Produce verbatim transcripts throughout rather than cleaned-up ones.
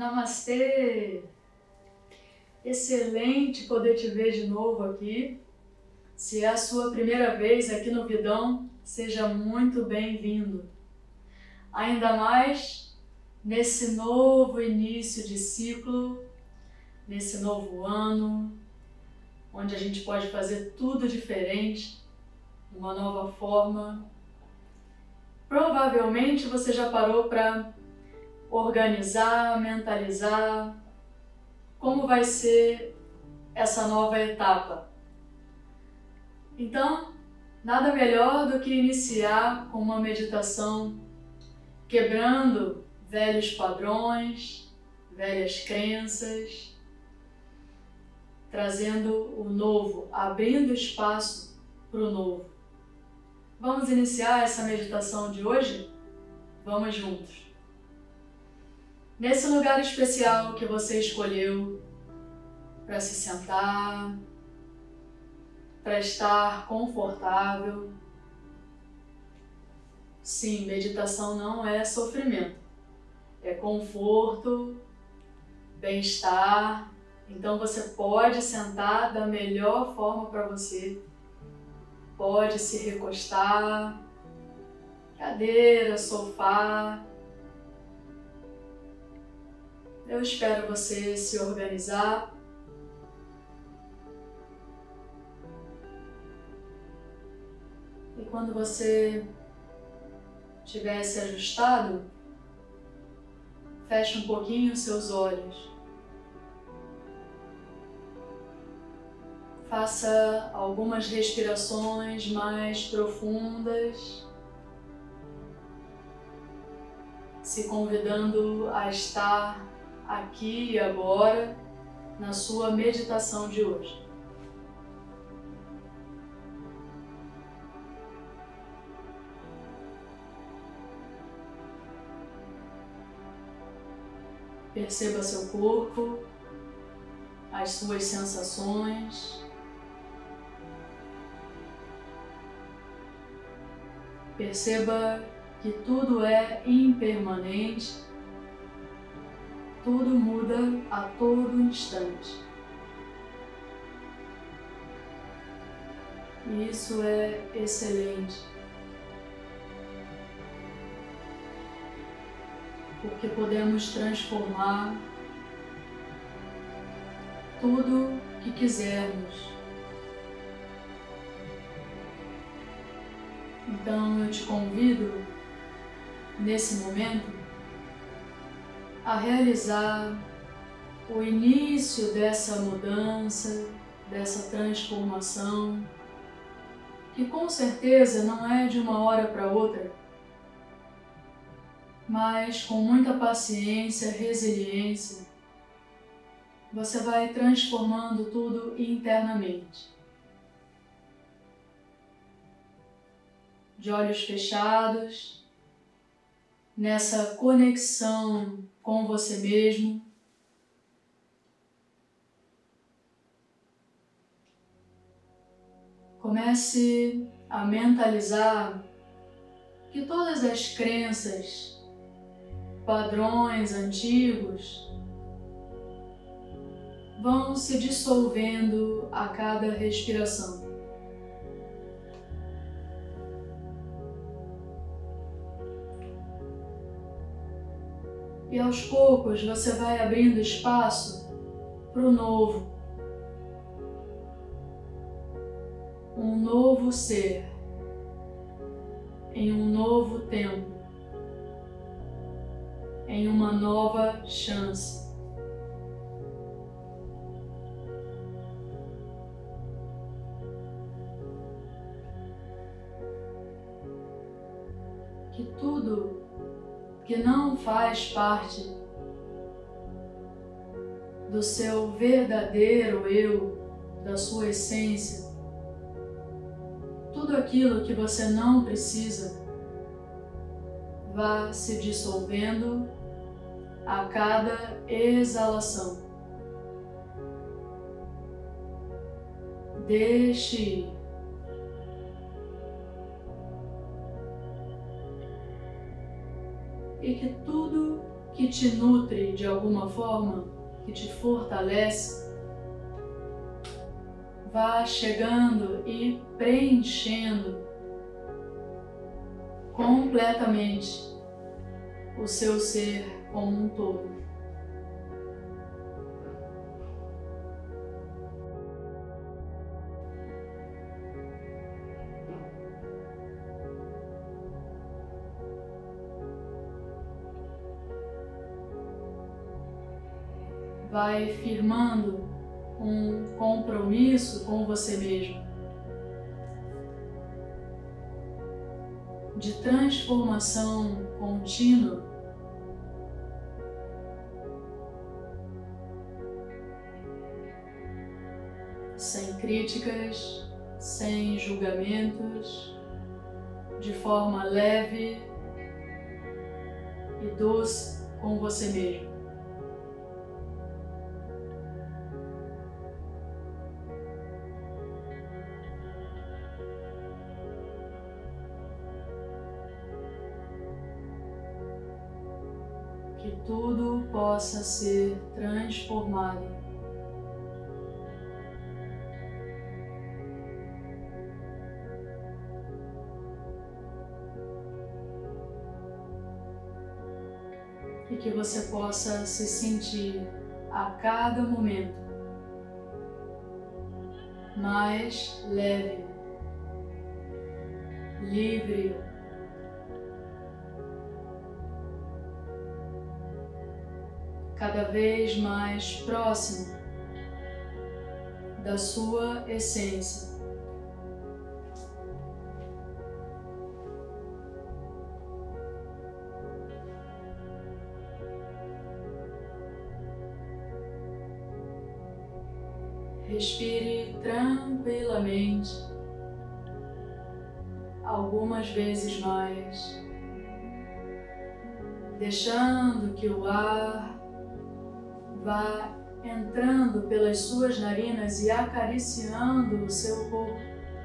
Namastê! Excelente poder te ver de novo aqui. Se é a sua primeira vez aqui no Vidão, seja muito bem-vindo. Ainda mais nesse novo início de ciclo, nesse novo ano, onde a gente pode fazer tudo diferente, uma nova forma. Provavelmente você já parou para organizar, mentalizar como vai ser essa nova etapa. Então, nada melhor do que iniciar com uma meditação quebrando velhos padrões, velhas crenças, trazendo o novo, abrindo espaço para o novo. Vamos iniciar essa meditação de hoje? Vamos juntos. Nesse lugar especial que você escolheu para se sentar, para estar confortável. Sim, meditação não é sofrimento, é conforto, bem-estar. Então você pode sentar da melhor forma para você, pode se recostar, cadeira, sofá. Eu espero você se organizar. E quando você estiver se ajustado, feche um pouquinho os seus olhos. Faça algumas respirações mais profundas, se convidando a estar aqui e agora na sua meditação de hoje. Perceba seu corpo, as suas sensações. Perceba que tudo é impermanente, tudo muda a todo instante. E isso é excelente, porque podemos transformar tudo que quisermos. Então eu te convido, nesse momento, a realizar o início dessa mudança, dessa transformação, que com certeza não é de uma hora para outra, mas com muita paciência, resiliência, você vai transformando tudo internamente. De olhos fechados, nessa conexão com você mesmo, comece a mentalizar que todas as crenças, padrões antigos vão se dissolvendo a cada respiração. E aos poucos você vai abrindo espaço para o novo. Um novo ser, em um novo tempo, em uma nova chance. Que tudo que não faz parte do seu verdadeiro eu, da sua essência, tudo aquilo que você não precisa, vá se dissolvendo a cada exalação. Deixe ir. E que tudo que te nutre de alguma forma, que te fortalece, vá chegando e preenchendo completamente o seu ser como um todo. Vai firmando um compromisso com você mesmo de transformação contínua, sem críticas, sem julgamentos, de forma leve e doce com você mesmo. Que tudo possa ser transformado. E que você possa se sentir a cada momento mais leve, livre, cada vez mais próximo da sua essência. Respire tranquilamente, algumas vezes mais, deixando que o ar vá entrando pelas suas narinas e acariciando o seu corpo,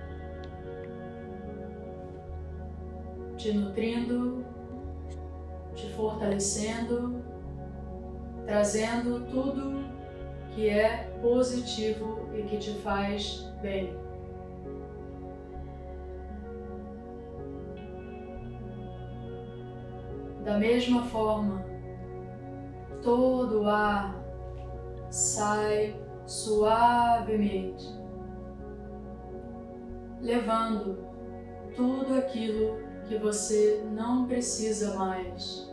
te nutrindo, te fortalecendo, trazendo tudo que é positivo e que te faz bem. Da mesma forma, todo o ar sai suavemente, levando tudo aquilo que você não precisa mais.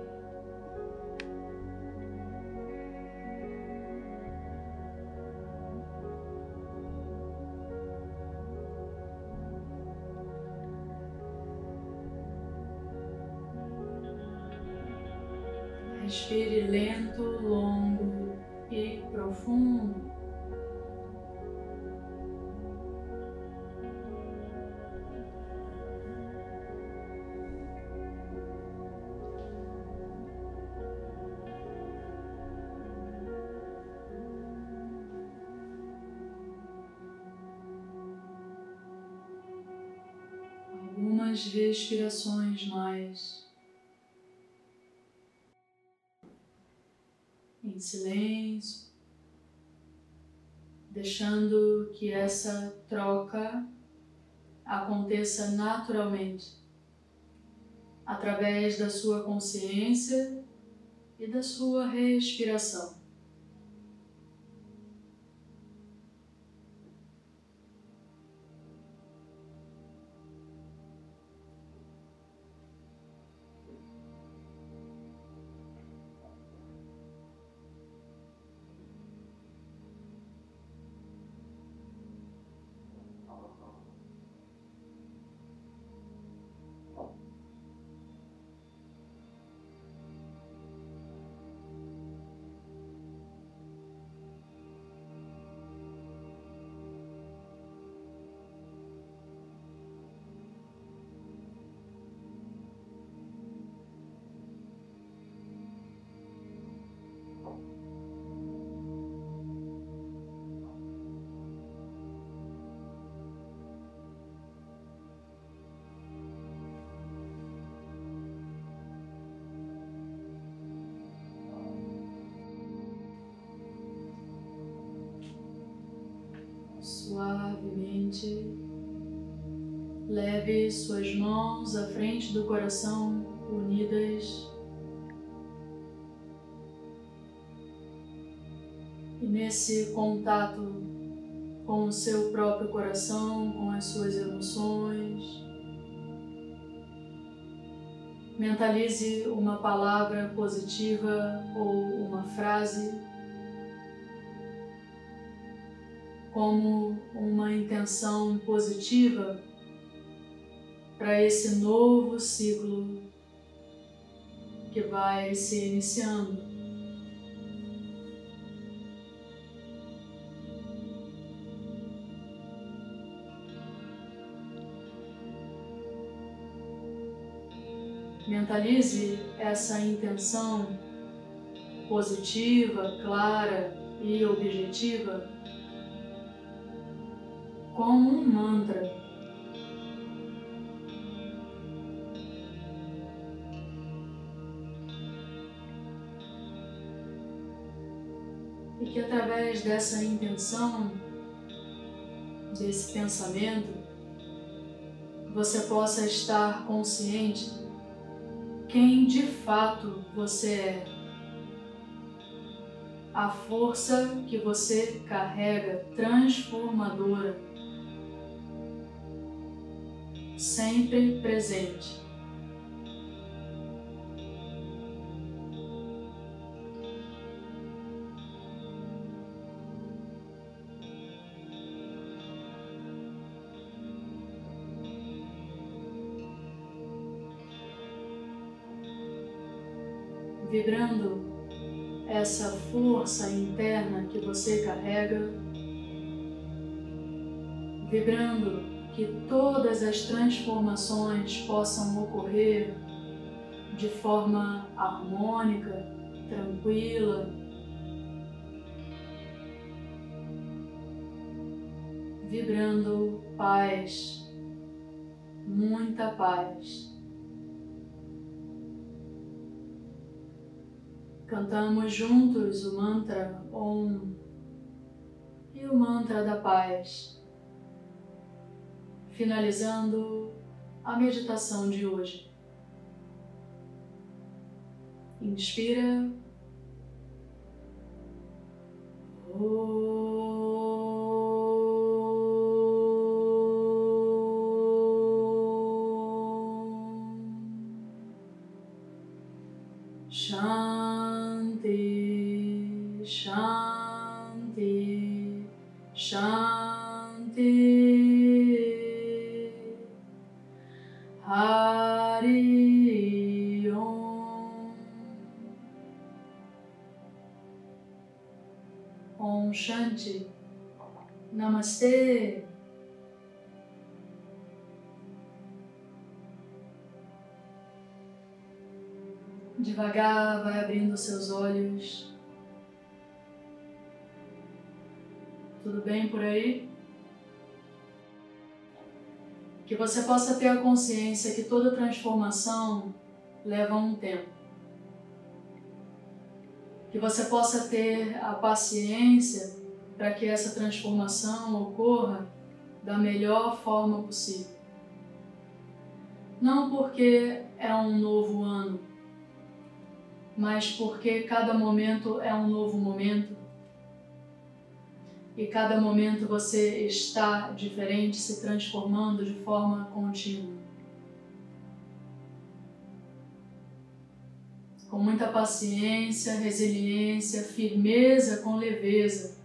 Respire lento, longo e profundo. Algumas respirações mais. Em silêncio, deixando que essa troca aconteça naturalmente, através da sua consciência e da sua respiração. suavemente. Leve suas mãos à frente do coração, unidas. E nesse contato com o seu próprio coração, com as suas emoções, mentalize uma palavra positiva ou uma frase como uma intenção positiva para esse novo ciclo que vai se iniciando. Mentalize essa intenção positiva, clara e objetiva como um mantra. E que através dessa intenção, desse pensamento, você possa estar consciente quem de fato você é, a força que você carrega transformadora, sempre presente. Vibrando essa força interna que você carrega, vibrando que todas as transformações possam ocorrer de forma harmônica, tranquila, vibrando paz, muita paz. Cantamos juntos o mantra Om e o mantra da paz, finalizando a meditação de hoje. Inspira. Shanti, Shanti, Shanti. Hari Om. Om Shanti. Namastê. Devagar, vai abrindo seus olhos. Tudo bem por aí? Que você possa ter a consciência que toda transformação leva um tempo. Que você possa ter a paciência para que essa transformação ocorra da melhor forma possível. Não porque é um novo ano, mas porque cada momento é um novo momento e cada momento você está diferente, se transformando de forma contínua. Com muita paciência, resiliência, firmeza com leveza,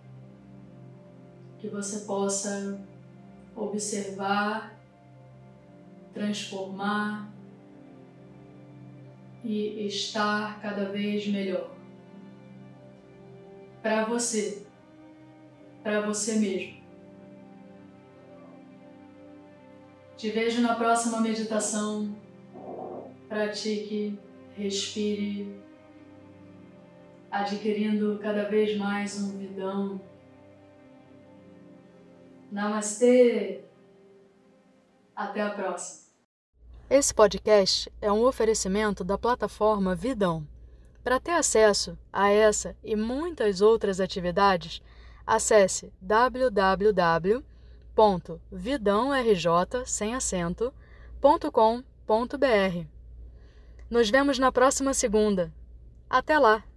que você possa observar, transformar e estar cada vez melhor. Para você, para você mesmo. Te vejo na próxima meditação. Pratique, respire, adquirindo cada vez mais um vidão. Namastê! Até a próxima! Esse podcast é um oferecimento da plataforma Vidão. Para ter acesso a essa e muitas outras atividades, Acesse w w w ponto vidão r j sem acento ponto com ponto b r. Nos vemos na próxima segunda. Até lá!